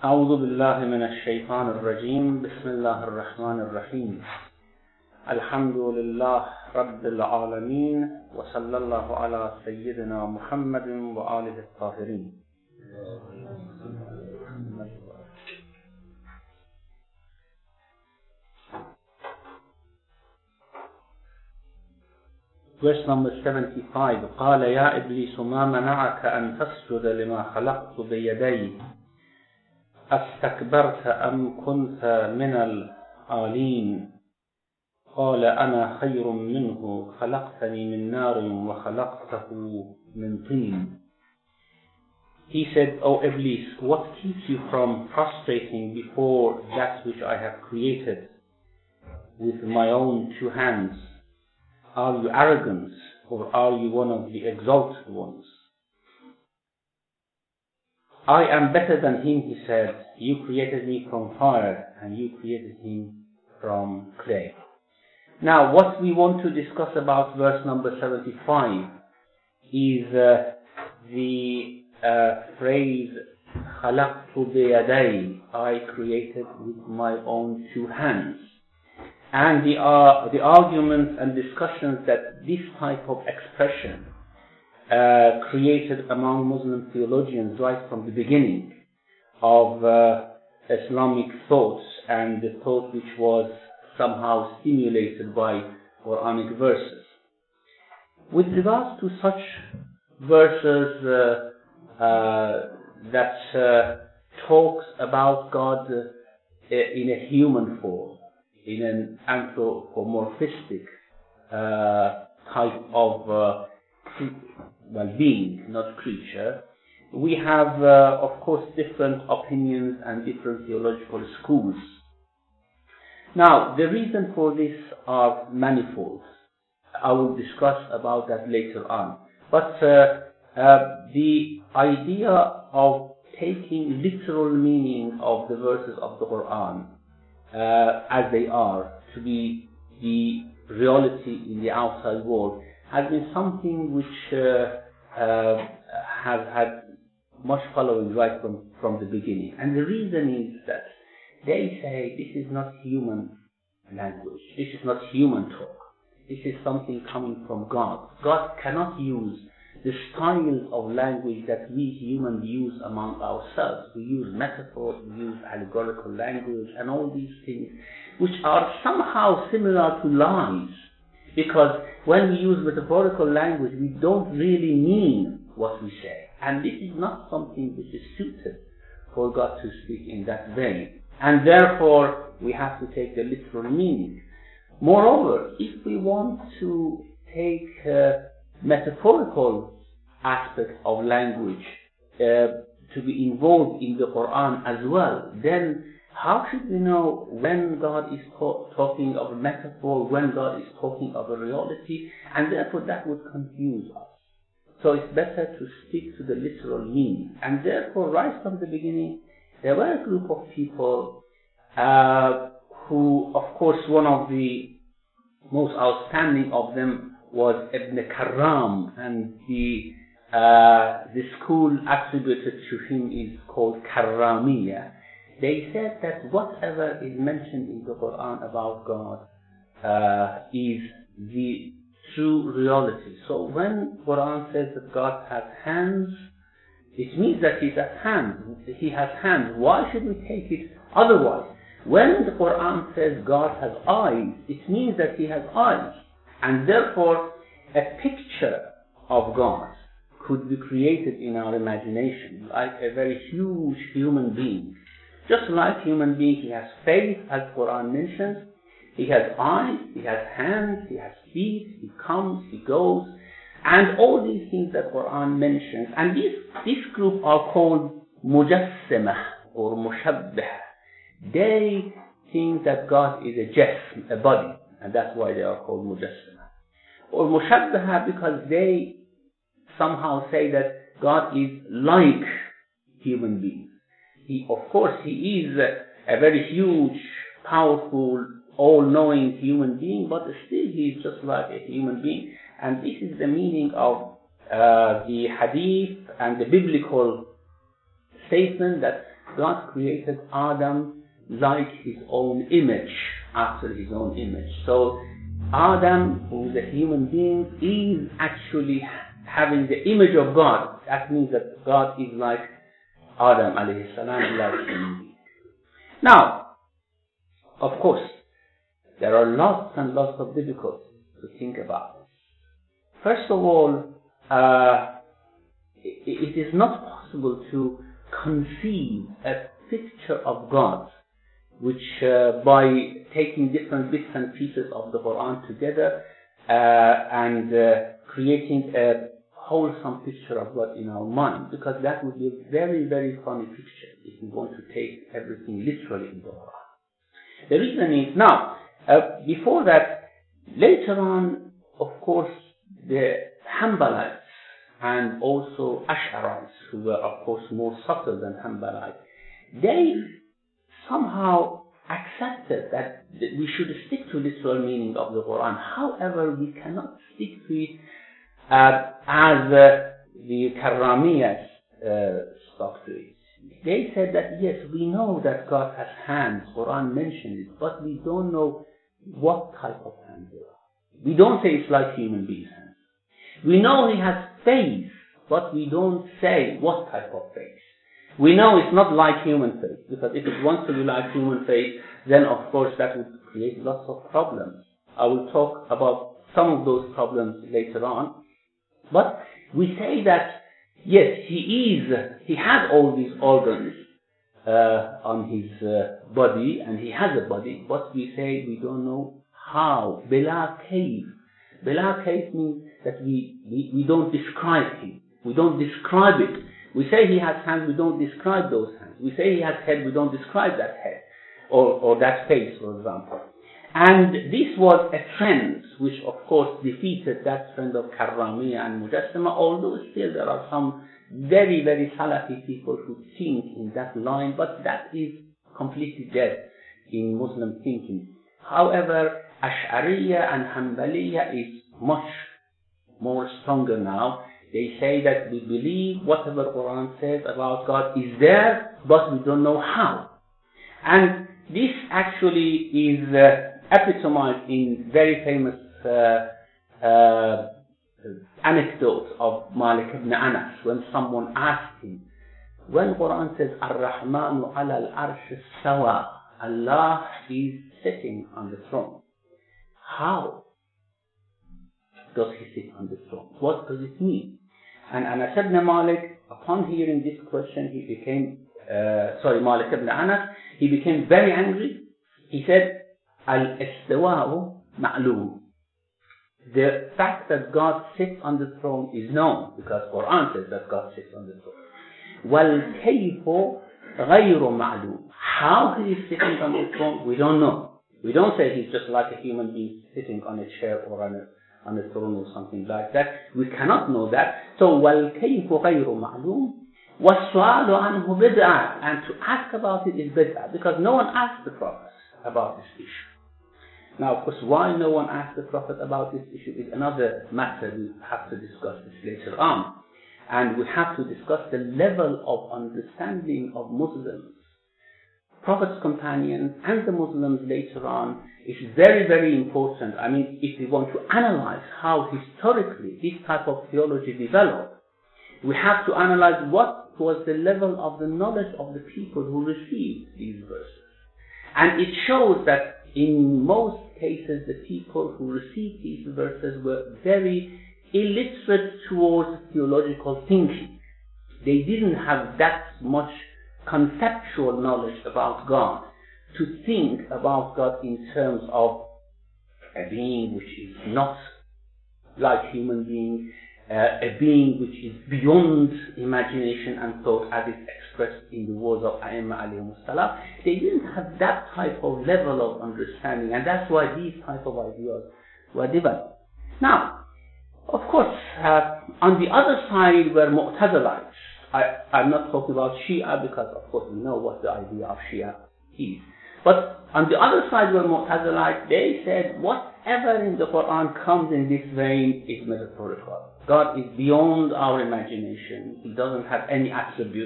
أعوذ بالله من الشيطان الرجيم بسم الله الرحمن الرحيم الحمد لله رب العالمين وصلى الله على سيدنا محمد وآله الطاهرين. Verse number 75. قال يا إبليس ما منعك أن تسجد لما خلقت بيدي أستكبرت أم كنت من العالين قال أنا خير منه خلقتني من نار وخلقته من طين. He said, O Iblis, what keeps you from prostrating before that which I have created with my own two hands? Are you arrogant, or are you one of the exalted ones? I am better than him, he said. You created me from fire, and you created him from clay. Now, what we want to discuss about verse number 75 is the phrase خَلَقْتُ بِيَدَيْ, I created with my own two hands. And the arguments and discussions that this type of expression created among Muslim theologians right from the beginning of Islamic thoughts, and the thought which was somehow stimulated by Quranic verses. With regards to such verses that talks about God in a human form, in an anthropomorphistic type of being, not creature, we have, of course, different opinions and different theological schools. Now, the reason for this are manifold. I will discuss about that later on. But the idea of taking literal meaning of the verses of the Quran as they are to be the reality in the outside world has been something which has had much following right from the beginning. And the reason is that they say this is not human language, this is not human talk, this is something coming from God. God cannot use the styles of language that we humans use among ourselves. We use metaphors, we use allegorical language, and all these things which are somehow similar to lies. Because when we use metaphorical language, we don't really mean what we say. And this is not something which is suited for God to speak in that way. And therefore, we have to take the literal meaning. Moreover, if we want to take metaphorical aspect of language to be involved in the Quran as well, then how should we know when God is talking of a metaphor, when God is talking of a reality? And therefore that would confuse us. So it's better to stick to the literal meaning. And therefore, right from the beginning, there were a group of people who, of course, one of the most outstanding of them was Ibn Karram, and the school attributed to him is called Karramiyya. They said that whatever is mentioned in the Quran about God is the true reality. So when Quran says that God has hands, it means that He has hands. Why should we take it otherwise? When the Quran says God has eyes, it means that He has eyes. And therefore, a picture of God could be created in our imagination, like a very huge human being. Just like human being, He has face, as Quran mentions. He has eyes, He has hands, He has feet, He comes, He goes, and all these things that Quran mentions. And this group are called Mujassimah or Mushabbih. They think that God is a jism, a body, and that's why they are called Mujassimah. Or Mushabbih because they somehow say that God is like human beings. Of course, He is a very huge, powerful, all-knowing human being, but still He is just like a human being. And this is the meaning of the hadith and the biblical statement that God created Adam like his own image, after his own image. So Adam, who is a human being, is actually having the image of God. That means that God is like Adam alayhi salam, like human being. Now, of course, there are lots and lots of difficulties to think about this. First of all, it is not possible to conceive a picture of God which by taking different bits and pieces of the Quran together and creating a wholesome picture of God in our mind, because that would be a very, very funny picture if we want to take everything literally in the Quran. The reason is, now, before that, later on, of course, the Hanbalites and also Ash'arites, who were, of course, more subtle than Hanbalites, they somehow accepted that we should stick to literal meaning of the Quran. However, we cannot stick to it as the Karramiyas stuck to it. They said that, yes, we know that God has hands, Quran mentioned it, but we don't know what type of hands they are. We don't say it's like human beings' hands. We know he has face, but we don't say what type of face. We know it's not like human face, because if it wants to be like human face, then of course that would create lots of problems. I will talk about some of those problems later on. But we say that, yes, he has all these organs on his body, and he has a body, but we say we don't know how. Bila kayf. Bila kayf means that we don't describe him. We don't describe it. We say he has hands, we don't describe those hands. We say he has head, we don't describe that head, or that face, for example. And this was a trend which, of course, defeated that trend of Karramiyya and Mujassima, although still there are some very, very Salafi people who think in that line, but that is completely dead in Muslim thinking. However, Ash'ariyya and Hanbaliyya is much more stronger now. They say that we believe whatever Quran says about God is there, but we don't know how. And this actually is epitomized in very famous anecdote of Malik ibn Anas, when someone asked him, when Quran says Ar-Rahmanu ala al-Arsh sawa, Allah is sitting on the throne, how does he sit on the throne? What does it mean? And Anas ibn Malik, upon hearing this question, he became, Malik ibn Anas, he became very angry. He said, Al-Istiwa'u ma'lum. The fact that God sits on the throne is known, because Quran says that God sits on the throne. Wal-Kayfu ghayru ma'lum. How he is sitting on the throne, we don't know. We don't say he's just like a human being sitting on a chair or on a throne or something like that. We cannot know that. So, وَالْكَيْفُ غَيْرُ مَعْلُومٍ وَالسُّؤَالُ عَنْهُ بِدْعَةٌ. And to ask about it is bid'ah, because no one asked the Prophet about this issue. Now, of course, why no one asked the Prophet about this issue is another matter. We have to discuss this later on. And we have to discuss the level of understanding of Muslims, Prophet's companions, and the Muslims later on. Is very, very important. I mean, if we want to analyze how historically this type of theology developed, we have to analyze what was the level of the knowledge of the people who received these verses. And it shows that in most cases, the people who received these verses were very illiterate towards theological thinking. They didn't have that much conceptual knowledge about God, to think about God in terms of a being which is not like human being, a being which is beyond imagination and thought, as is expressed in the words of A'imma alayhimus salam. They didn't have that type of level of understanding, and that's why these type of ideas were developed. Now, of course, on the other side were Mu'tazilites. I'm not talking about Shia, because of course we know what the idea of Shia is. But on the other side were Mu'tazilites. They said whatever in the Quran comes in this vein is metaphorical. God is beyond our imagination. He doesn't have any attributes.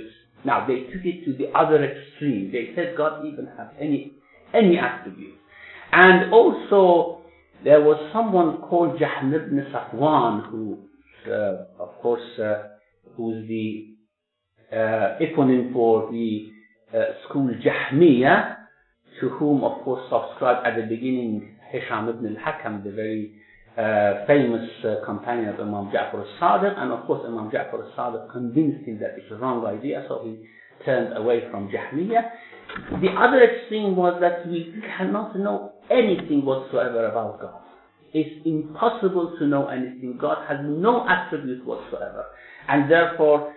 Now, they took it to the other extreme. They said God even has any attributes. And also, there was someone called Jahm ibn Safwan, who, of course, who's the eponym for the school Jahmiyyah, to whom, of course, subscribed at the beginning Hisham ibn al-Hakam, the very famous companion of Imam Ja'far al-Sadiq, and of course Imam Ja'far al-Sadiq convinced him that it's a wrong idea, so he turned away from Jahmiyyah. The other extreme was that we cannot know anything whatsoever about God. It's impossible to know anything. God has no attribute whatsoever, and therefore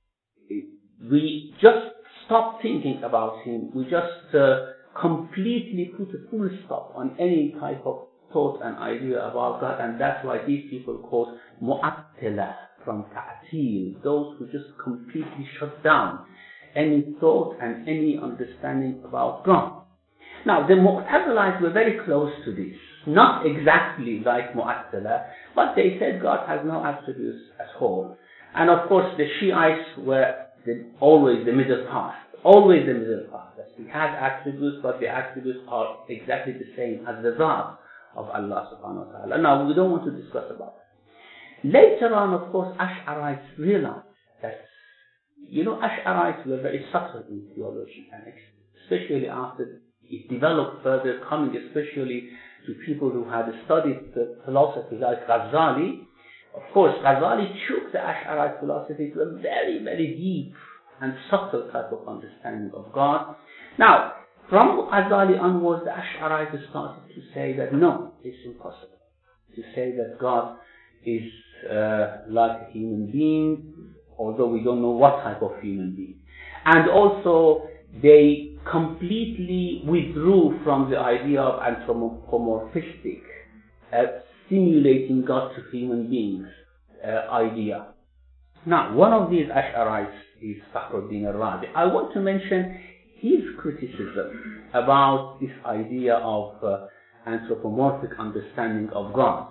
we just stop thinking about Him. We just completely put a full stop on any type of thought and idea about God, and that's why these people called Mu'attila, from Ta'til, those who just completely shut down any thought and any understanding about God. Now, the Mu'tazilites were very close to this, not exactly like Mu'attila, but they said God has no attributes at all. And of course, the Shiites were always the middle path. Always the middle path. He has attributes, but the attributes are exactly the same as the Zat of Allah subhanahu wa ta'ala. Now, we don't want to discuss about that. Later on, of course, Ash'arites realized that, Ash'arites were very subtle in theology, and especially after it developed further, coming especially to people who had studied the philosophy like Ghazali. Of course, Ghazali took the Ash'arite philosophy to a very, very deep and subtle type of understanding of God. Now, from Ghazali onwards, the Ash'arites started to say that no, it's impossible to say that God is like a human being, although we don't know what type of human being. And also, they completely withdrew from the idea of anthropomorphistic, simulating God to human beings idea. Now, one of these Ash'arites is Fakhruddin al-Razi. I want to mention his criticism about this idea of anthropomorphic understanding of God.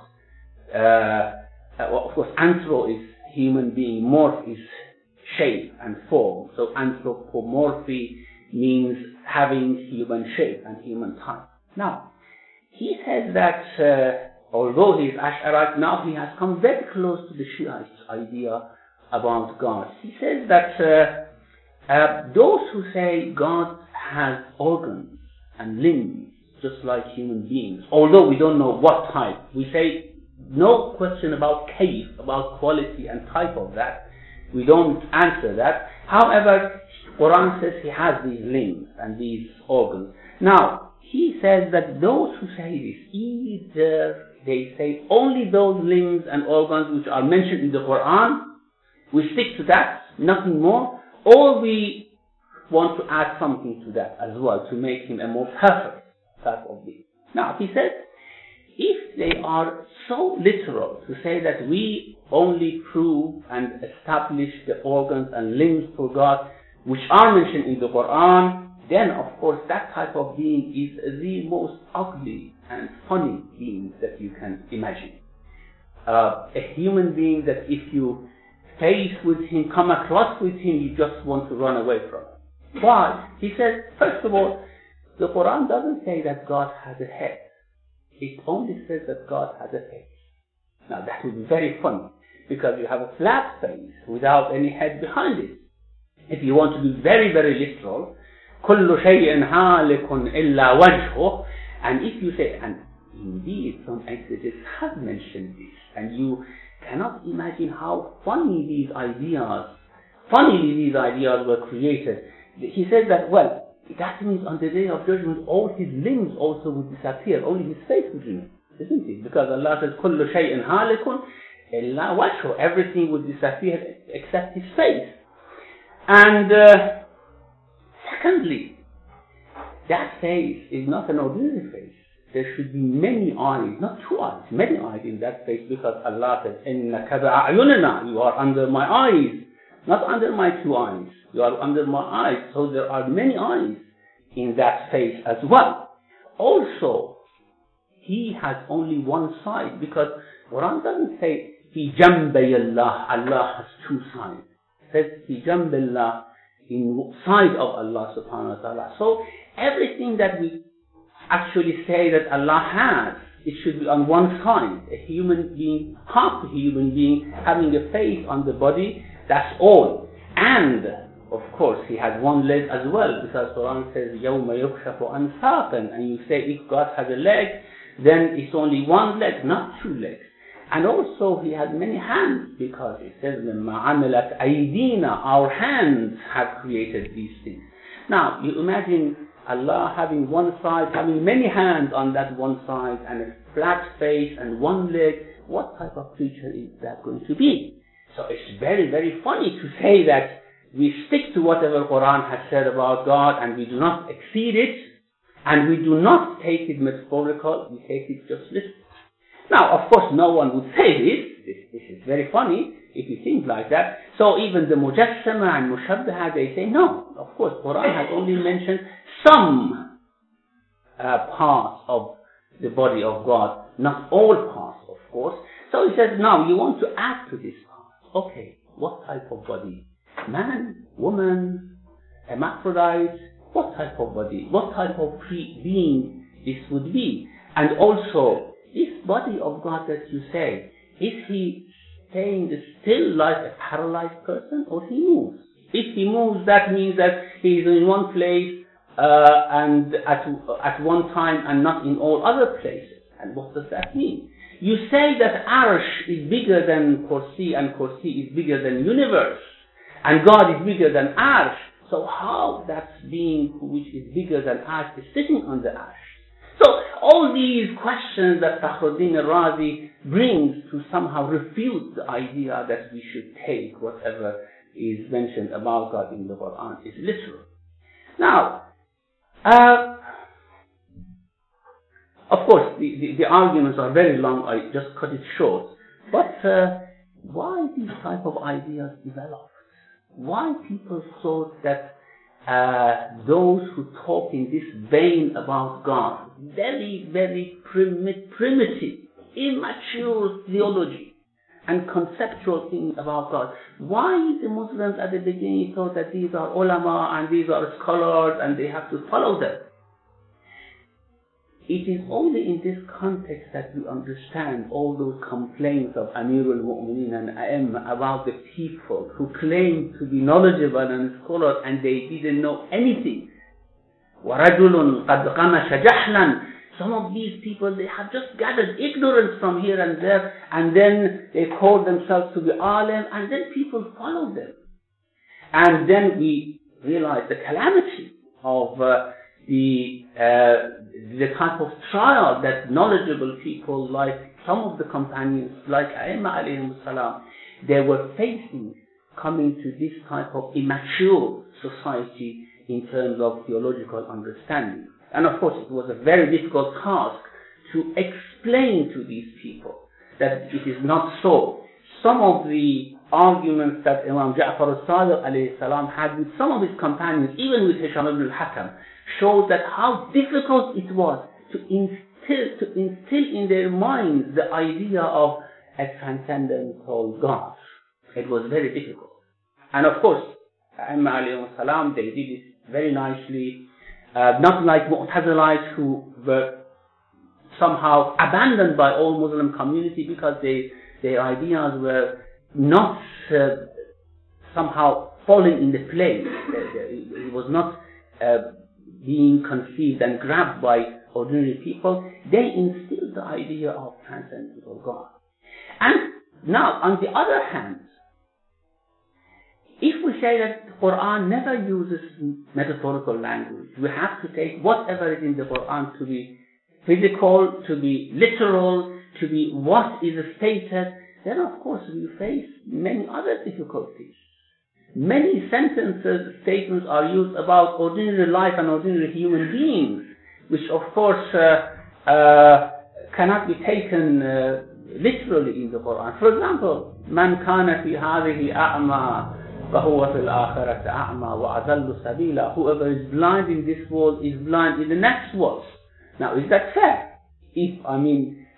Of course, anthro is human being, morph is shape and form. So anthropomorphy means having human shape and human type. Now, he says that although he is Ash'arite, now he has come very close to the Shiites' idea about God. He says that those who say God has organs and limbs just like human beings, although we don't know what type, we say no question about case, about quality and type of that. We don't answer that. However, Quran says he has these limbs and these organs. Now, he says that those who say this, either they say only those limbs and organs which are mentioned in the Quran, we stick to that, nothing more, or we want to add something to that as well to make him a more perfect type of being. Now, he says, if they are so literal to say that we only prove and establish the organs and limbs for God which are mentioned in the Quran, then of course that type of being is the most ugly and funny being that you can imagine. A human being that if you face with him, come across with him, you just want to run away from him. Why? He says, first of all, the Quran doesn't say that God has a head. It only says that God has a face. Now that would be very funny, because you have a flat face without any head behind it. If you want to be very, very literal, كل شيء هالك إلا وجهه, and if you say, and indeed some exegetes have mentioned this, and you cannot imagine how funnily these ideas were created. He says that, well, that means on the day of judgment all his limbs also would disappear, only his face would remain, isn't it? Because Allah says, كل شيء هالك إلا وجهه, everything would disappear except his face. And secondly, that face is not an ordinary face. There should be many eyes, not two eyes, many eyes in that face, because Allah says, إِنَّكَ بِأَعْيُنِنَا, you are under my eyes, not under my two eyes. You are under my eyes, so there are many eyes in that face as well. Also, he has only one side, because Quran doesn't say, فِي جَنْبَيِ اللَّهِ, Allah has two sides. It says, فِي جَنْبِ اللَّهِ, inside of Allah subhanahu wa ta'ala. So everything that we actually say that Allah has, it should be on one side. A human being, half a human being, having a face on the body, that's all. And of course, he has one leg as well, because Quran says, يَوْمَ يُكْشَفُ عَنْ سَاقٍ, and you say if God has a leg, then it's only one leg, not two legs. And also he has many hands, because it says, مَا عَمِلَتْ أَيْدِينَا, our hands have created these things. Now, you imagine Allah having one side, having many hands on that one side, and a flat face and one leg. What type of creature is that going to be? So it's very, very funny to say that we stick to whatever Quran has said about God, and we do not exceed it, and we do not take it metaphorical, we take it just literally. Now, of course, no one would say this. This is very funny if you think like that. So even the Mujassama and Mushabbaha, they say, no, of course, Quran has only mentioned some parts of the body of God, not all parts, of course. So he says, now you want to add to this part. Okay, what type of body? Man, woman, hermaphrodite, what type of body? What type of being this would be? And also, this body of God that you say, is he staying still like a paralyzed person, or he moves? If he moves, that means that he is in one place and at one time and not in all other places. And what does that mean? You say that Arsh is bigger than Kursi, and Kursi is bigger than universe, and God is bigger than Arsh. So how that being which is bigger than Arsh is sitting on the Arsh? So all these questions that Fakhruddin al-Razi brings to somehow refute the idea that we should take whatever is mentioned about God in the Quran is literal. Now, of course, the arguments are very long. I just cut it short. But why these type of ideas developed? Why people thought that those who talk in this vein about God, very, very primitive, immature theology and conceptual things about God, why the Muslims at the beginning thought that these are ulama and these are scholars and they have to follow them? It is only in this context that we understand all those complaints of Amir al-Mu'mineen and A'imma about the people who claim to be knowledgeable and scholars and they didn't know anything. وَرَجُلٌ قَدْ قَمَشَ جَحْلًا. Some of these people, they have just gathered ignorance from here and there, and then they call themselves to be alim, and then people follow them. And then we realize the calamity of the type of trial that knowledgeable people like some of the companions, like A'imma alayhim salam, they were facing coming to this type of immature society in terms of theological understanding. And of course it was a very difficult task to explain to these people that it is not so. Some of the arguments that Imam Ja'far al-Sadiq alayhi salam had with some of his companions, even with Hisham ibn al-Hakam, showed that how difficult it was to instill in their minds the idea of a transcendental God. It was very difficult. And of course, A'imma alayhim salam, they did it very nicely, not like Mu'tazilites who were somehow abandoned by all Muslim community because their ideas were not somehow falling in the place. It was not being conceived and grabbed by ordinary people. They instilled the idea of transcendental God. And now, on the other hand, if we say that the Quran never uses metaphorical language, we have to take whatever is in the Quran to be physical, to be literal, to be what is stated, then of course we face many other difficulties. Many sentences, statements are used about ordinary life and ordinary human beings, which of course cannot be taken literally in the Quran. For example, مَنْ كَانَ فِي هَذِهِ أَعْمَى فَهُوَ فِي الْآخِرَةِ أَعْمَى وَأَضَلُّ سَبِيلًا. Whoever is blind in this world is blind in the next world. Now, is that fair? If,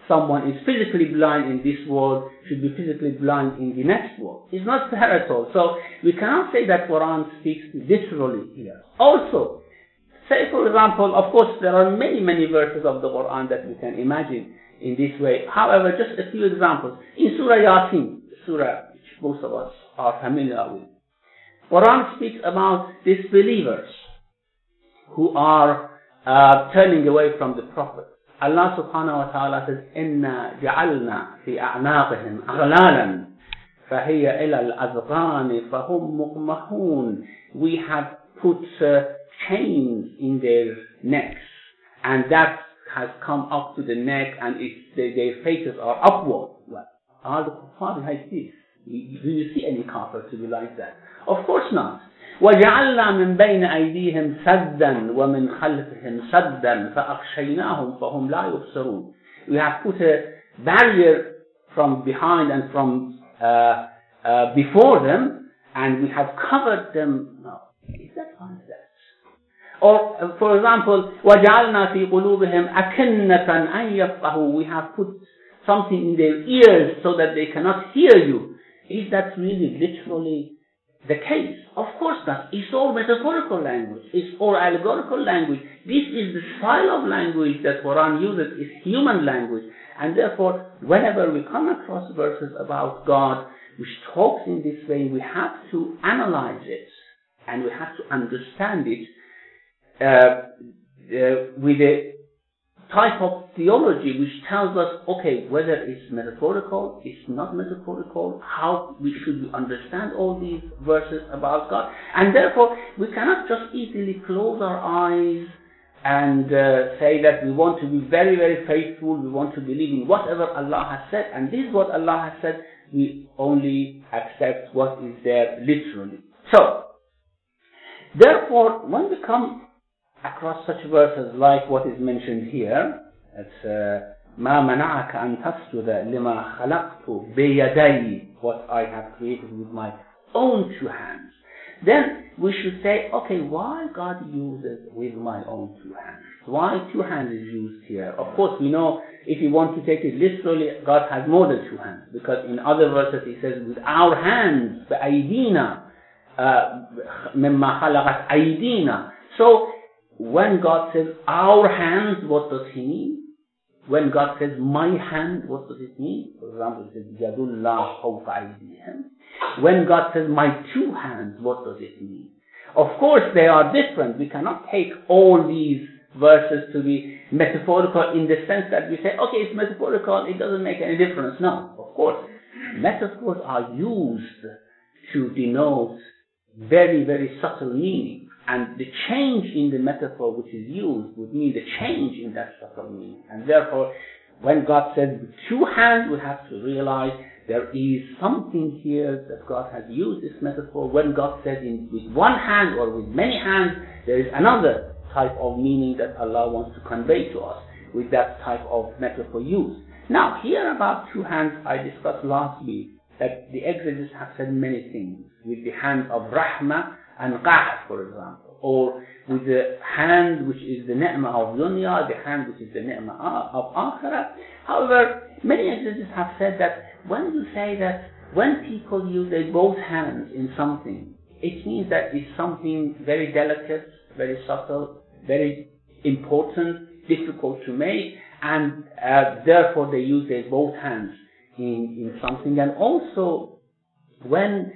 someone is physically blind in this world should be physically blind in the next world. It's not fair at all. So we cannot say that Quran speaks literally here. Also, say for example, of course there are many verses of the Quran that we can imagine in this way. However, just a few examples. In Surah Yasin, Surah which most of us are familiar with, Quran speaks about disbelievers who are turning away from the Prophet. Allah subhanahu wa ta'ala says, إِنَّا جَعَلْنَا فِي أَعْنَاقِهِمْ أَغْلَالًا فَهِيَ إِلَى الْأَذْقَانِ فَهُمْ مُقْمَحُونَ. We have put chains in their necks, and that has come up to the neck, and their faces are upward. Well, are the kuffar like this? Do you see any kafir to be like that? Of course not. وَجَعَلْنَا مِنْ بَيْنِ أَيْدِيهِمْ سَدًّا وَمِنْ خَلْفِهِمْ سَدًّا فَأَغْشَيْنَاهُمْ فَهُمْ لَا يُبْصِرُونَ. We have put a barrier from behind and from before them, and we have covered them. No, is that like that? Or, for example, وَجَعَلْنَا فِي قُلُوبِهِمْ أَكِنَّةً أَنْ يَفْقَهُوا. We have put something in their ears so that they cannot hear you. Is that really literally the case? Of course not. It's all metaphorical language. It's all allegorical language. This is the style of language that Quran uses. It's human language. And therefore, whenever we come across verses about God which talks in this way, we have to analyze it and we have to understand it with a type of theology which tells us, okay, whether it's metaphorical, it's not metaphorical, how we should understand all these verses about God. And therefore, we cannot just easily close our eyes and say that we want to be very faithful, we want to believe in whatever Allah has said, and this is what Allah has said, we only accept what is there literally. So, therefore, when we come across such verses like what is mentioned here, it's ما منعك أن تسجد لما خلقت بيدي, what I have created with my own two hands. Then we should say, okay, why God uses with my own two hands? Why two hands is used here? Of course, we know if you want to take it literally, God has more than two hands, because in other verses He says, with our hands, بأيدينا مما خلقت أيدينا. So when God says our hands, what does He mean? When God says my hand, what does it mean? For example, it says Yadullah fawqa aydihim. When God says my two hands, what does it mean? Of course, they are different. We cannot take all these verses to be metaphorical in the sense that we say, okay, it's metaphorical, it doesn't make any difference. No, of course, metaphors are used to denote very subtle meaning. And the change in the metaphor which is used would mean the change in that subtle meaning. And therefore, when God says with two hands, we have to realize there is something here that God has used this metaphor. When God says with one hand or with many hands, there is another type of meaning that Allah wants to convey to us with that type of metaphor used. Now, here about two hands, I discussed last week that the exegetes have said many things. With the hand of Rahmah and Qahr, for example, or with the hand which is the ni'mah of dunya, the hand which is the ni'mah of akhirah. However, many exegetes have said that when you say that when people use their both hands in something, it means that it's something very delicate, very subtle, very important, difficult to make, and therefore they use their both hands in something. And also, when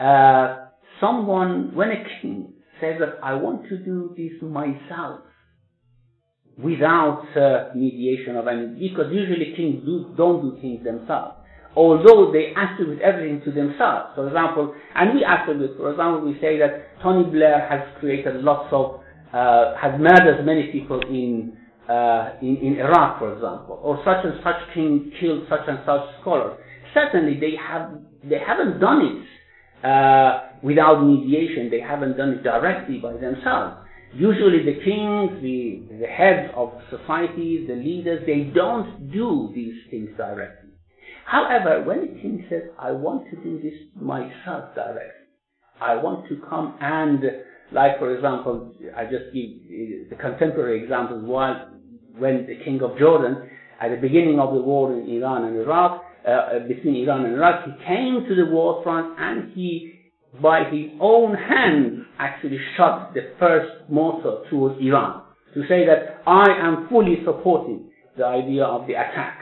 when a king says that I want to do this myself without mediation of any, because usually kings don't do things themselves, although they attribute everything to themselves. For example, and we attribute, for example, we say that Tony Blair has created has murdered many people in Iraq, for example, or such and such king killed such and such scholars. Certainly they haven't done it without mediation. They haven't done it directly by themselves. Usually the kings, the heads of societies, the leaders, they don't do these things directly. However, when the king says, I want to do this myself directly, I want to come and, like for example, I just give the contemporary examples, when the king of Jordan at the beginning of the war in Iran and Iraq, between Iran and Iraq, he came to the war front and he, by his own hand, actually shot the first mortar towards Iran to say that I am fully supporting the idea of the attack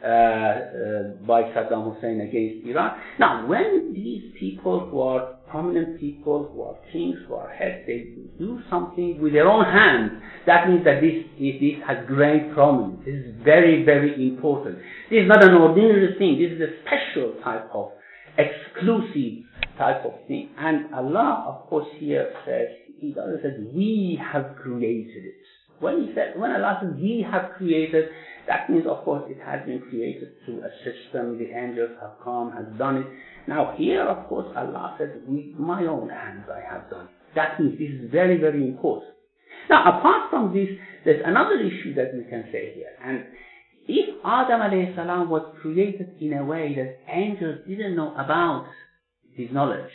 by Saddam Hussein against Iran. Now, when these people who are prominent people, who are kings, who are heads, they do something with their own hands, that means that this has great prominence. This is very, very important. This is not an ordinary thing. This is a special type of exclusive type of thing. And Allah, of course, here says, He doesn't say, we have created it. When Allah says, we have created, that means, of course, it has been created through a system. The angels have come, have done it. Now, here, of course, Allah says, with my own hands I have done it. That means this is very, very important. Now, apart from this, there's another issue that we can say here. And if Adam alayhi salam was created in a way that angels didn't know about his knowledge,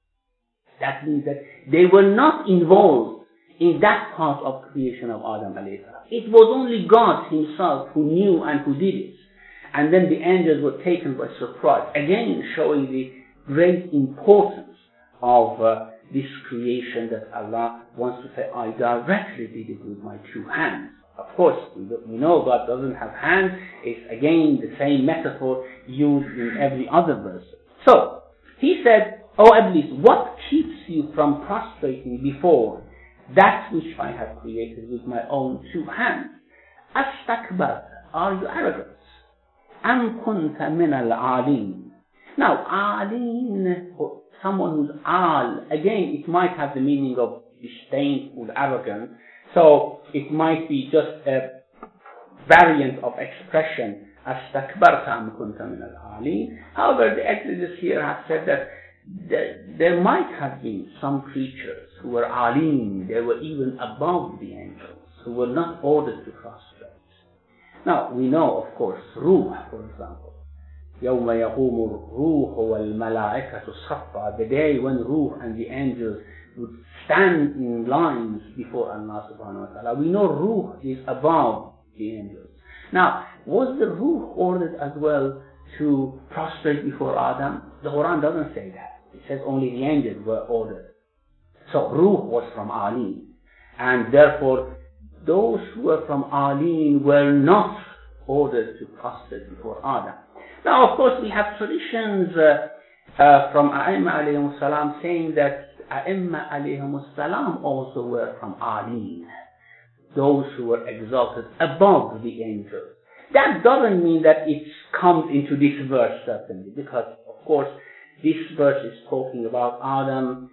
that means that they were not involved in that part of creation of Adam alayhi salam. It was only God himself who knew and who did it. And then the angels were taken by surprise. Again, showing the great importance of this creation that Allah wants to say, I directly did it with my two hands. Of course, we know God doesn't have hands. It's again the same metaphor used in every other verse. So, he said, O Iblis, what keeps you from prostrating before that which I have created with my own two hands? Astakbar, are you arrogant? Am kunta min al-alim. Now, alim, someone who's al, again, it might have the meaning of disdainful, arrogant. So, it might be just a variant of expression, astakbarta am kunta min al-alim. However, the exegetes here have said that there might have been some creatures who were alim, they were even above the angels, who were not ordered to prostrate. Now, we know, of course, Ruh, for example. يَوْمَ يَقُومُ الرُّوحُ وَالْمَلَائِكَةُ صَفًّا. The day when Ruh and the angels would stand in lines before Allah subhanahu wa ta'ala. We know Ruh is above the angels. Now, was the Ruh ordered as well to prostrate before Adam? The Quran doesn't say that. It says only the angels were ordered. So Ruh was from Alim, and therefore those who were from Alim were not ordered to prostrate before Adam. Now, of course, we have traditions from A'imma alayhimus salam saying that A'imma alayhimus salam also were from Alim, those who were exalted above the angels. That doesn't mean that it comes into this verse, certainly, because, of course, this verse is talking about Adam.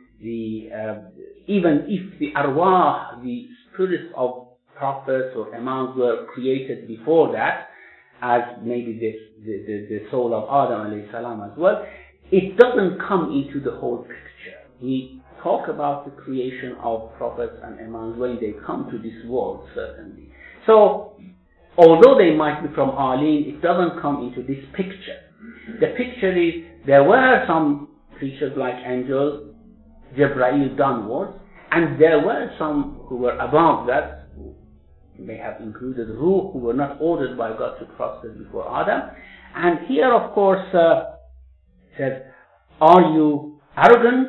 Even if the arwah, the spirits of prophets or imams were created before that, as maybe the soul of Adam alayhi salam as well, it doesn't come into the whole picture. We talk about the creation of prophets and imams when they come to this world, certainly. So, although they might be from Alim, it doesn't come into this picture. The picture is, there were some creatures like angels, Jibreel downwards, and there were some who were above that, who may have included Ruh, who were not ordered by God to prostrate before Adam. And here, of course, says, are you arrogant,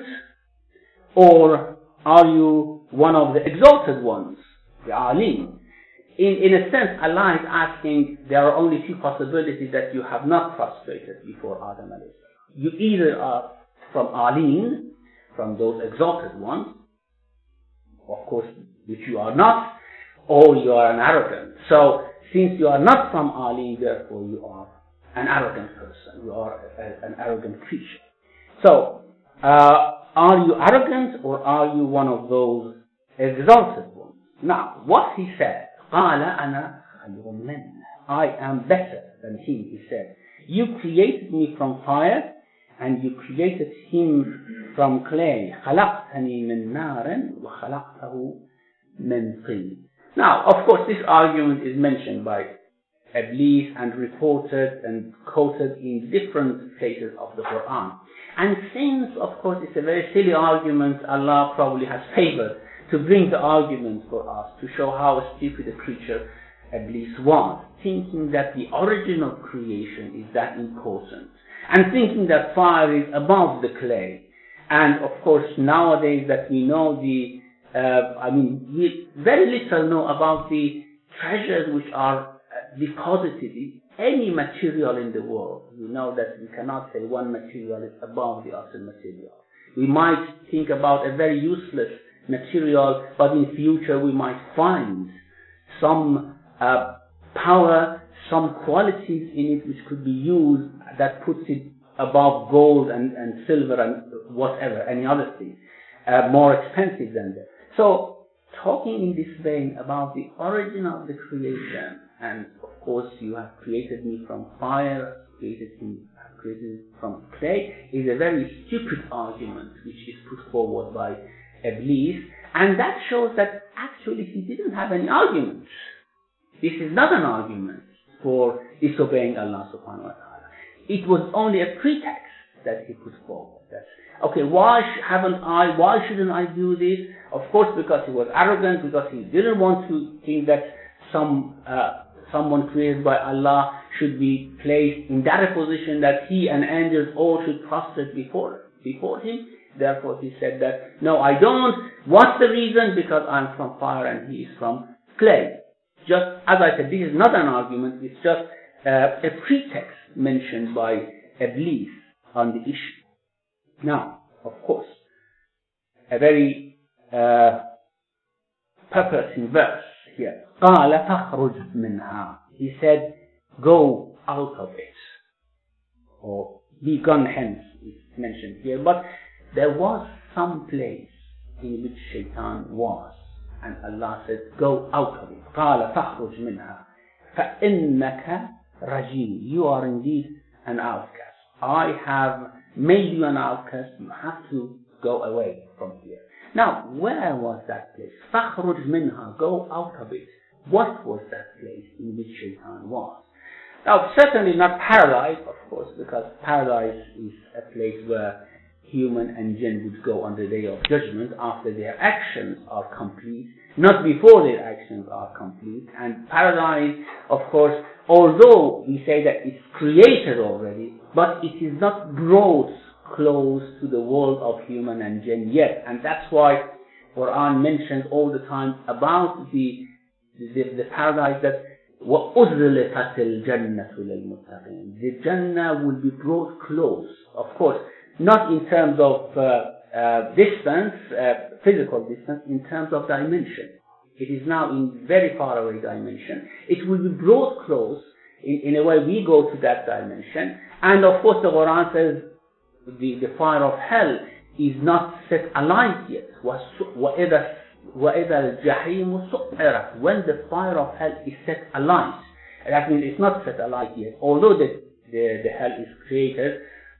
or are you one of the exalted ones, the Alim? In a sense, Allah is asking, there are only two possibilities that you have not prostrated before Adam alayhi salam. You either are from Alim, from those exalted ones, of course, which you are not, or you are an arrogant. So, since you are not from Alim, therefore you are an arrogant person. You are an arrogant creature. So, are you arrogant, or are you one of those exalted ones? Now, what he said, قَالَ أَنَا خَيْرٌ مِّنْهُ. I am better than him, he said. You created me from fire, and you created him from clay. خَلَقْتَنِي مِنْ نَارٍ وَخَلَقْتَهُ مِنْ طِينٍ. Now, of course, this argument is mentioned by Iblis and reported and quoted in different places of the Quran. And since, of course, it's a very silly argument, Allah probably has favored to bring the argument for us, to show how stupid a creature Iblis was, thinking that the origin of creation is that important, and thinking that fire is above the clay. And of course, nowadays that we know we very little know about the treasures which are deposited in any material in the world. We know that we cannot say one material is above the other material. We might think about a very useless material, but in future we might find some power, some qualities in it which could be used that puts it above gold and silver and whatever, any other thing, more expensive than that. So, talking in this vein about the origin of the creation, and of course you have created me from fire, created from clay, is a very stupid argument which is put forward by Iblis, and that shows that actually he didn't have any argument. This is not an argument for disobeying Allah subhanahu wa ta'ala. It was only a pretext that he put forward. That, okay, why shouldn't I do this? Of course, because he was arrogant, because he didn't want to think that someone created by Allah should be placed in that position that he and angels all should prostrate before him. Therefore, he said that, no, I don't. What's the reason? Because I'm from fire and he is from clay. Just as I said, this is not an argument, it's just a pretext mentioned by Iblis on the issue. Now, of course, a very perplexing verse here. قَالَ فَخْرُجْ مِنْهَا. He said, go out of it. Or be gone hence is mentioned here. But there was some place in which Shaitan was. And Allah says, go out of it. قَالَ فَخْرُجْ مِنْهَا فَإِنَّكَ رَجِيمٌ. You are indeed an outcast. I have made you an outcast. You have to go away from here. Now, where was that place? فَخْرُجْ مِنْهَا. Go out of it. What was that place in which Shaitan was? Now, certainly not paradise, of course, because paradise is a place where human and jinn would go on the day of judgment after their actions are complete, not before their actions are complete. And paradise, of course, although we say that it's created already, but it is not brought close to the world of human and jinn yet. And that's why Quran mentions all the time about the paradise that وَأُزْلِفَتِ الْجَنَّةُ لِلْمُتَّقِينَ. The Jannah will be brought close, of course, not in terms of distance, physical distance, in terms of dimension. It is now in very far away dimension. It will be brought close in a way we go to that dimension. And of course the Quran says the fire of hell is not set alight yet. وَإِذَا الْجَحِيمُ سُعِّرَتْ. When the fire of hell is set alight, that means it's not set alight yet. Although the hell is created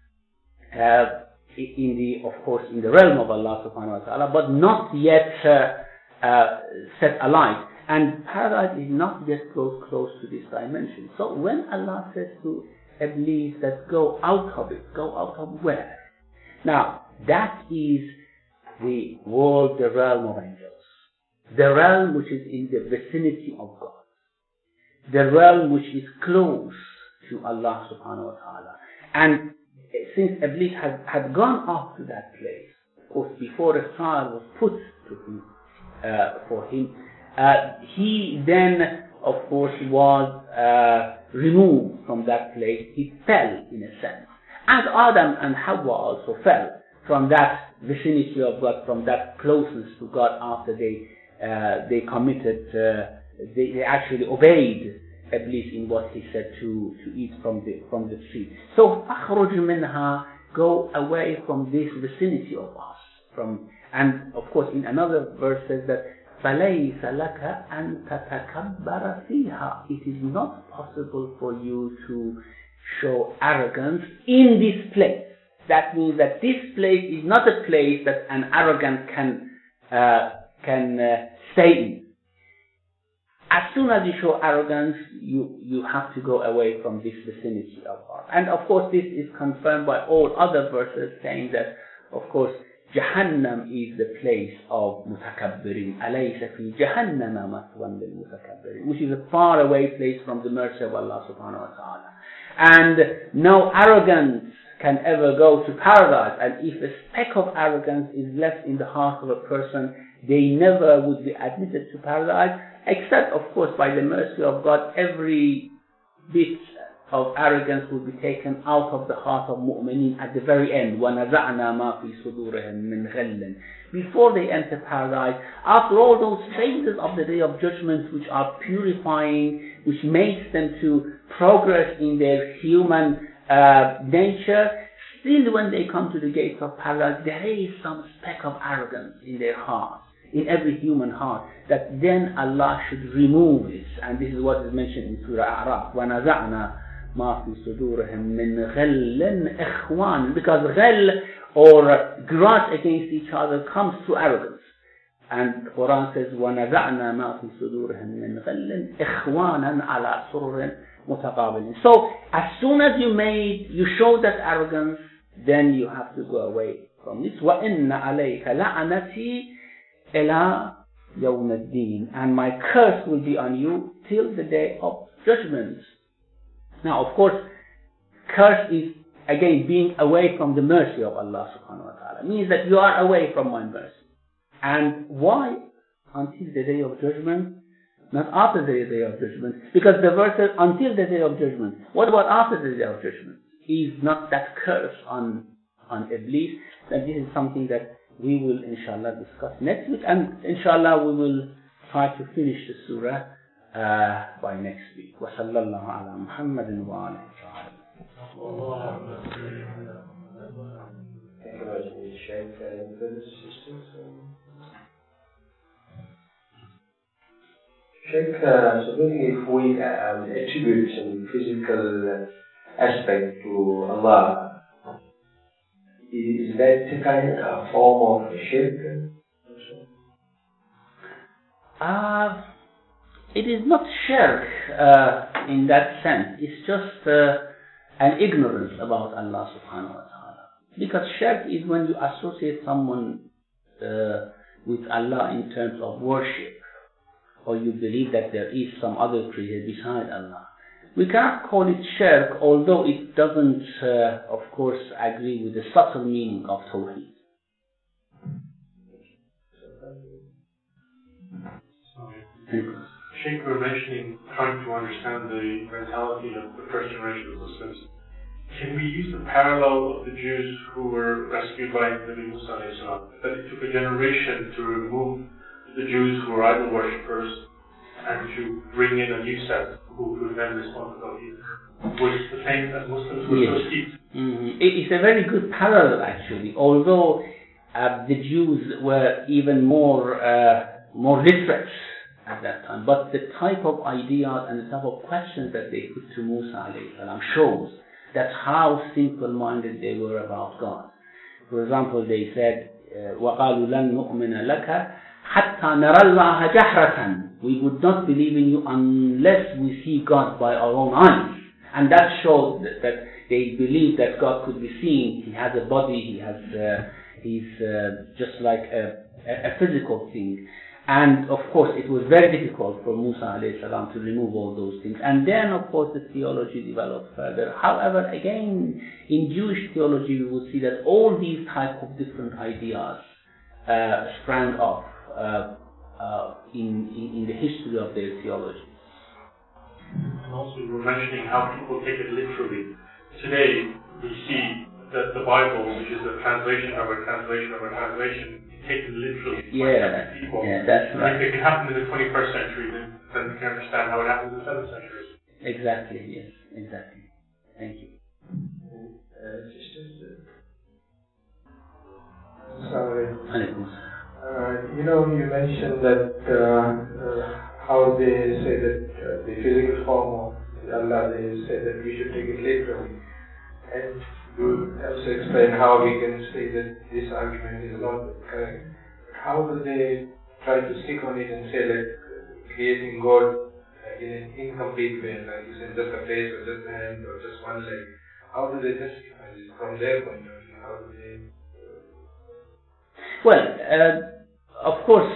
in the realm of Allah subhanahu wa ta'ala, but not yet set alight. And paradise is not yet close to this dimension. So when Allah says to Iblis that go out of it, go out of where? Now, that is the world, the realm of angels. The realm which is in the vicinity of God. The realm which is close to Allah subhanahu wa ta'ala. And since Iblis had gone up to that place, of course, before a trial was put to him, for him, he then, of course, was removed from that place. He fell, in a sense. And Adam and Hawa also fell from that vicinity of God, from that closeness to God after they committed, they actually obeyed Iblis in what he said to eat from the tree. So, فَخْرُجْ مِنْهَا. Go away from this vicinity of us. And of course, in another verse says that فَلَيْسَ لَكَ أَن تَتَكَبَّرَ فِيهَا. It is not possible for you to show arrogance in this place. That means that this place is not a place that an arrogant can stay in. As soon as you show arrogance, you have to go away from this vicinity of God. And of course, this is confirmed by all other verses saying that, of course, Jahannam is the place of mutakabbirin. Alaysa fi Jahannama mathwan lil mutakabbirin, which is a far away place from the mercy of Allah subhanahu wa ta'ala. And no arrogance can ever go to paradise. And if a speck of arrogance is left in the heart of a person, they never would be admitted to paradise, except, of course, by the mercy of God, every bit of arrogance will be taken out of the heart of mu'mineen at the very end. وَنَزَعْنَا مَا فِي صُدُورِهِمْ مِنْ غِلٍّ. Before they enter paradise, after all those phases of the Day of Judgment which are purifying, which makes them to progress in their human nature, still when they come to the gates of paradise, there is some speck of arrogance in their heart, in every human heart, that then Allah should remove it. And this is what is mentioned in Surah A'raf. وَنَزَعْنَا مَا فِي صُدُورِهِمْ مِنْ غِلٍّ إِخْوَانٍ. Because ghil, or grudge against each other, comes to arrogance. And the Quran says, وَنَزَعْنَا مَا فِي صُدُورِهِمْ مِنْ غِلٍّ إِخْوَانًا عَلَى سُرُرٍ مُتَقَابِلٍ. So, as soon as you show that arrogance, then you have to go away from this. وَإِنَّ عَلَيْكَ لَعْنَتِي إِلَى يَوْمَ الدِّينِ. And my curse will be on you till the day of judgment. Now, of course, curse is, again, being away from the mercy of Allah subhanahu wa ta'ala. It means that you are away from my mercy. And why until the day of judgment? Not after the day of judgment. Because the verse says, until the day of judgment. What about after the day of judgment? Is not that curse on Iblis? And this is something that we will, inshallah, discuss next week. And, inshallah, we will try to finish the surah by next week. وَصَلَّى اللَّهُ عَلَى مُحَمَّدٍ وَعَلَىٰ Sheikh, supposing if we attribute some physical aspect to Allah, is that kind of a form of shirk? It is not shirk in that sense. It's just an ignorance about Allah subhanahu wa ta'ala. Because shirk is when you associate someone with Allah in terms of worship, or you believe that there is some other creator beside Allah. We cannot call it shirk, although it doesn't, of course, agree with the subtle meaning of Tawheed. Sheikh, we were mentioning trying to understand the mentality of the first generation of Muslims. Can we use the parallel of the Jews who were rescued by Nabi Musa alayhi salam, that it took a generation to remove the Jews who were idol worshippers and to bring in a new set who could then respond to Tawheed? Was it the same as Muslims were so steeped? It's a very good parallel, actually, although the Jews were even more literate at that time. But the type of ideas and the type of questions that they put to Musa alayhi salam shows that how simple-minded they were about God. For example, they said, وَقَالُوا لَن نُؤْمِنَ لَكَ حَتَّى نَرَى اللَّهَ جَهْرَةً. We would not believe in you unless we see God by our own eyes. And that showed that they believed that God could be seen. He has a body, he's just like a physical thing. And of course, it was very difficult for Musa alayhi salam to remove all those things. And then, of course, the theology developed further. However, again, in Jewish theology, we will see that all these type of different ideas sprang up in the history of their theology. And also, we were mentioning how people take it literally. Today, we see that the Bible, which is a translation of a translation of a translation, taken literally by people. Yeah, that's right. If it can happen in the 21st century, then we can understand how it happened in the 7th century. Exactly, yes, exactly. Thank you. You mentioned that how they say that the physical form of Allah, they say that we should take it literally. And you also explain how we can say that this argument is not correct. How do they try to stick on it and say that creating God in an incomplete way, like you said, just a face or just a hand or just one leg? How do they justify this from their point of view? How do they Well, of course,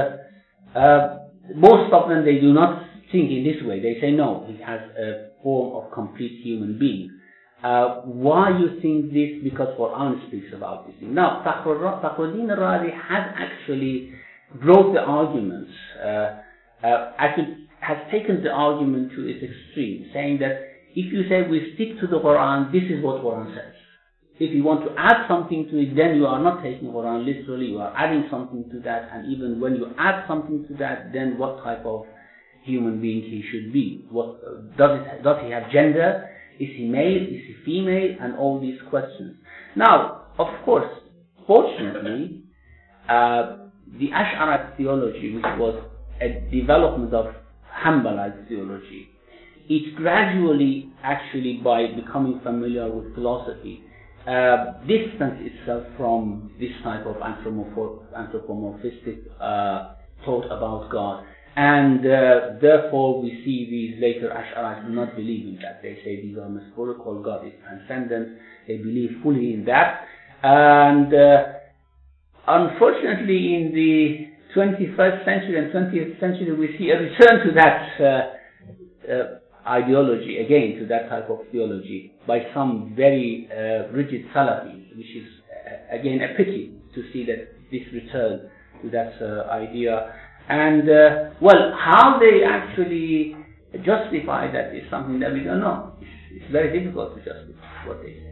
most of them, they do not think in this way. They say, no, he has a form of complete human being. Why you think this? Because Quran speaks about this thing. Now, Fakhruddin Razi has actually brought the arguments, actually has taken the argument to its extreme, saying that if you say we stick to the Quran, this is what Quran says. If you want to add something to it, then you are not taking Quran literally, you are adding something to that, and even when you add something to that, then what type of human being he should be? What does he have gender? Is he male? Is he female? And all these questions. Now, of course, fortunately, the Ash'arite theology, which was a development of Hanbalite theology, it gradually, actually, by becoming familiar with philosophy, distanced itself from this type of anthropomorphistic thought about God. And therefore we see these later Ash'arites do not believe in that. They say these are metaphorical, God is transcendent. They believe fully in that. And unfortunately in the 21st century and 20th century we see a return to that ideology, again to that type of theology, by some very rigid Salafis, which is again a pity to see that this return to that idea. And well, how they actually justify that is something that we don't know. It's very difficult to justify what they say.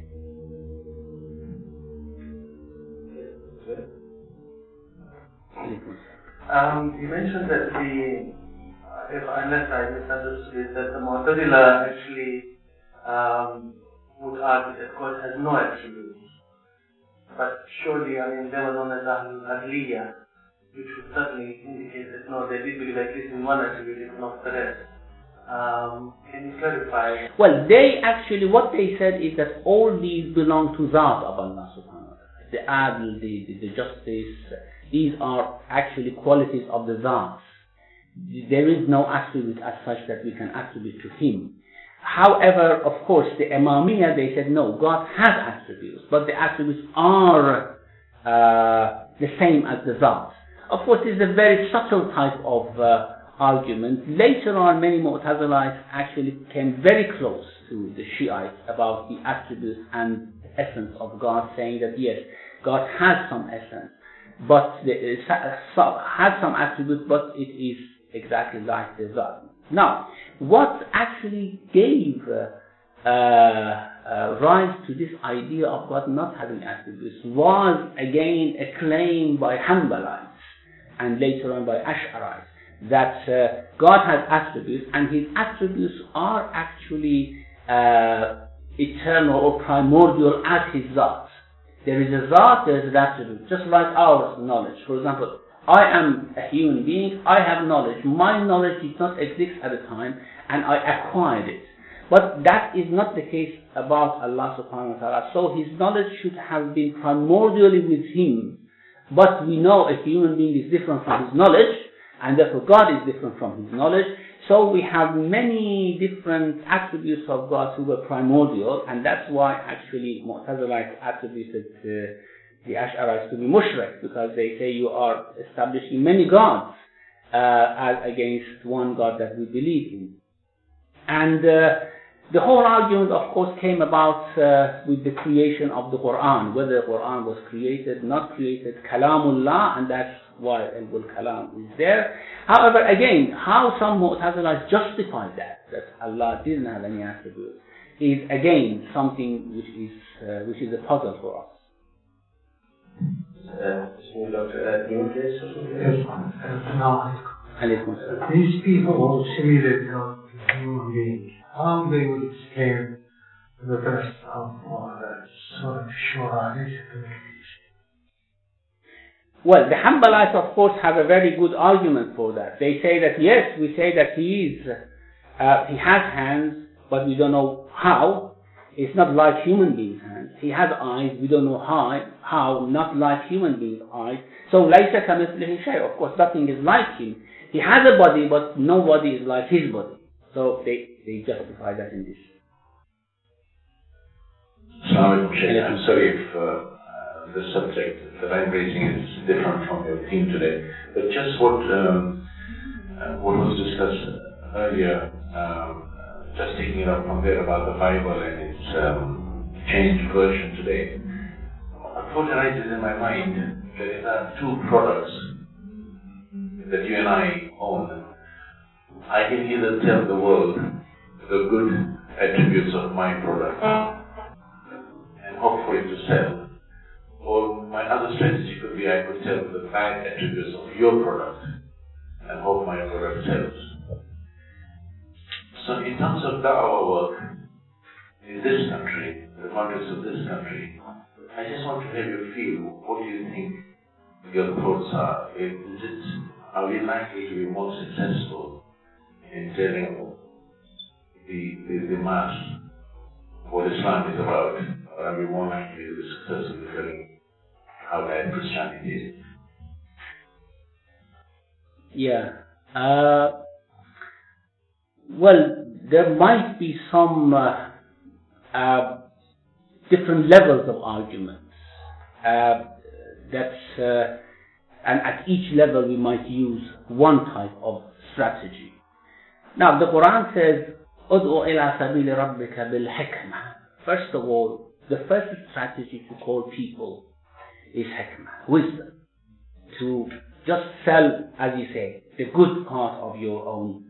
You mentioned that unless I misunderstood it, that the Mu'tazila actually would argue that God has no attributes. But surely, I mean, they were known as Ahliyah, which would certainly indicate that no, they did believe at least in one attribute, if not the rest. Can you clarify? Well, they actually, what they said is that all these belong to Zat of Allah subhanahu wa ta'ala. The Adl, the justice, these are actually qualities of the Zat. There is no attribute as such that we can attribute to Him. However, of course, the Imamiyya, they said no, God has attributes, but the attributes are the same as the Zat. Of course, this is a very subtle type of argument. Later on, many Mu'tazilites actually came very close to the Shiites about the attributes and essence of God, saying that yes, God has some essence, but has some attributes, but it is exactly like the Zat. Now, what actually gave rise to this idea of God not having attributes was again a claim by Hanbalites and later on by Ash'arites that God has attributes, and His attributes are actually eternal or primordial as His Zat. There is a Zat, there is an attribute, just like our knowledge. For example, I am a human being, I have knowledge. My knowledge did not exist at the time, and I acquired it. But that is not the case about Allah subhanahu wa ta'ala. So His knowledge should have been primordially with Him. But we know a human being is different from his knowledge, and therefore God is different from His knowledge. So we have many different attributes of God who were primordial, and that's why actually Mu'tazilites attributed the Ash'arites to be mushrik, because they say you are establishing many gods as against one God that we believe in. And the whole argument, of course, came about with the creation of the Quran, whether the Quran was created, not created, Kalamullah, and that's why Ilmul Kalam is there. However, again, how some Mu'tazilites justify that Allah didn't have any attributes, is again something which is a puzzle for us. These people who simulate God as human beings, how they would explain the rest of Surah Shura? Well, the Hanbalites, of course, have a very good argument for that. They say that yes, we say that he has hands, but we don't know how. It's not like human beings' hands. He has eyes, we don't know how, not like human beings' eyes. So, لَيْسَ كَمِثْلِهِ شَيْءٌ. Of course, nothing is like Him. He has a body, but no body is like His body. So, they justify that in this. I'm sorry if the subject that I'm raising is different from your theme today. But just what was discussed earlier, just taking it up from there about the Bible and its changed version today, a thought arises in my mind that if there are two products that you and I own, I can either tell the world the good attributes of my product and hope for it to sell, or my other strategy could be I could tell the bad attributes of your product and hope my product sells. So in terms of da'wah work in this country, the context of this country, I just want to have your feel. What do you think your thoughts are? Are we likely to be more successful in telling the mass what Islam is about, or are we more likely to be successful in telling how bad Christianity is? Yeah. Well, there might be some different levels of arguments. And at each level we might use one type of strategy. Now, the Quran says, "Ud'u ila sabili rabbika bil hikmah." First of all, the first strategy to call people is hikmah, wisdom. To just sell, as you say, the good part of your own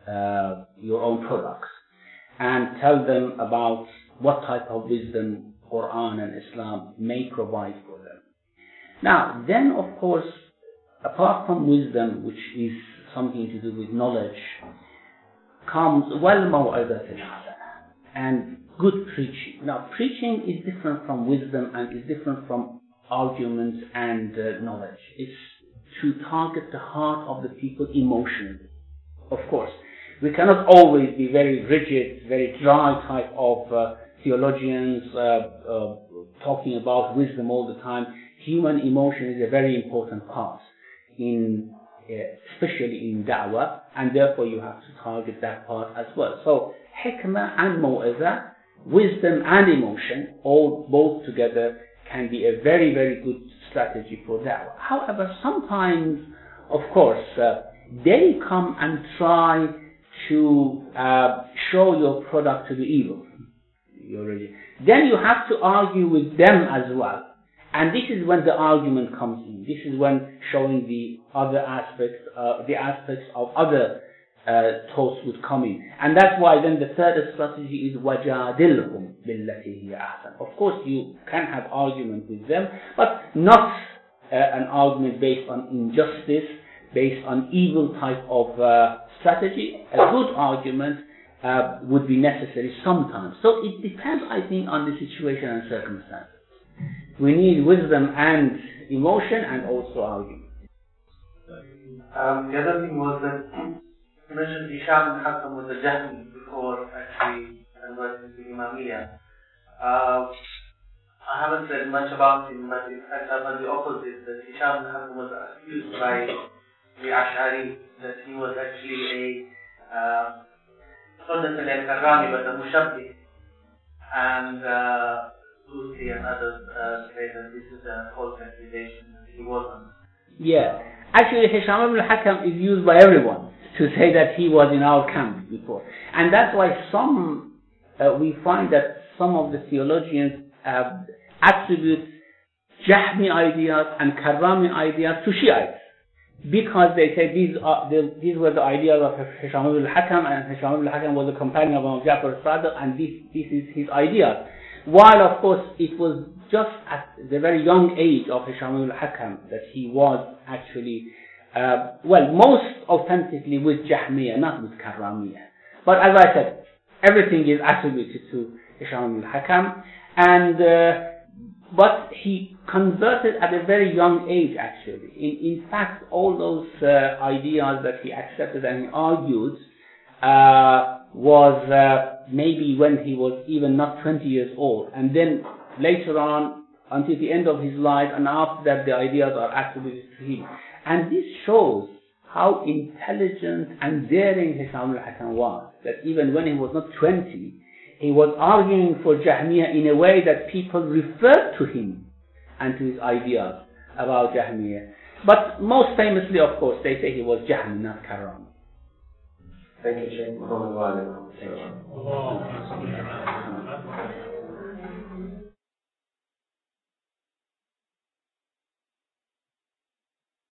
products, and tell them about what type of wisdom Quran and Islam may provide for them. Now, then, of course, apart from wisdom, which is something to do with knowledge, comes maw'izatul hasana and good preaching. Now, preaching is different from wisdom and is different from arguments and knowledge. It's to target the heart of the people emotionally. Of course, we cannot always be very rigid, very dry type of theologians talking about wisdom all the time. Human emotion is a very important part especially in da'wah, and therefore you have to target that part as well. So hikmah and mu'izah, wisdom and emotion, both together can be a very, very good strategy for da'wah. However, sometimes, of course, they come and try to show your product to be evil. Then you have to argue with them as well. And this is when the argument comes in. This is when showing the other aspects, the aspects of other thoughts would come in. And that's why then the third strategy is وَجَادِلْهُمْ بِالَّتِي هِيَ أَحْسَنُ. Of course, you can have argument with them, but not an argument based on injustice, based on evil type of strategy. A good argument would be necessary sometimes. So it depends, I think, on the situation and circumstances. We need wisdom and emotion and also argument. The other thing was that you mentioned Hisham Hakam was a Jahmi before actually converting to Imamiyya. I haven't read much about him, but in fact I've heard the opposite, that Hisham Hakam was accused by the Ash'ari that he was actually not necessarily a Karrami but a Mushabbih, and Susi and others say that this is a false accusation, that he wasn't. Yeah, actually Hisham ibn al-Hakam is used by everyone to say that he was in our camp before. And that's why we find that some of the theologians attribute Jahmi ideas and Karrami ideas to Shiites, because they say these were the ideas of Hisham ibn al-Hakam, and Hisham ibn al-Hakam was a companion of Imam Ja'far al-Sadiq, and this is his idea. While of course it was just at the very young age of Hisham ibn al-Hakam that he was actually, most authentically with Jahmiyyah, not with Karramiyyah. But as I said, everything is attributed to Hisham ibn al-Hakam, and but he converted at a very young age actually. In fact, all those ideas that he accepted and he argued was maybe when he was even not 20 years old, and then later on until the end of his life, and after that the ideas are attributed to him. And this shows how intelligent and daring Hisham al-Hakam was, that even when he was not 20, he was arguing for Jahmiyyah in a way that people referred to him and to his ideas about Jahmiyyah. But most famously, of course, they say he was Jahmi, not Karrami. Thank you, Sheikh Muhammad Wali. Thank you.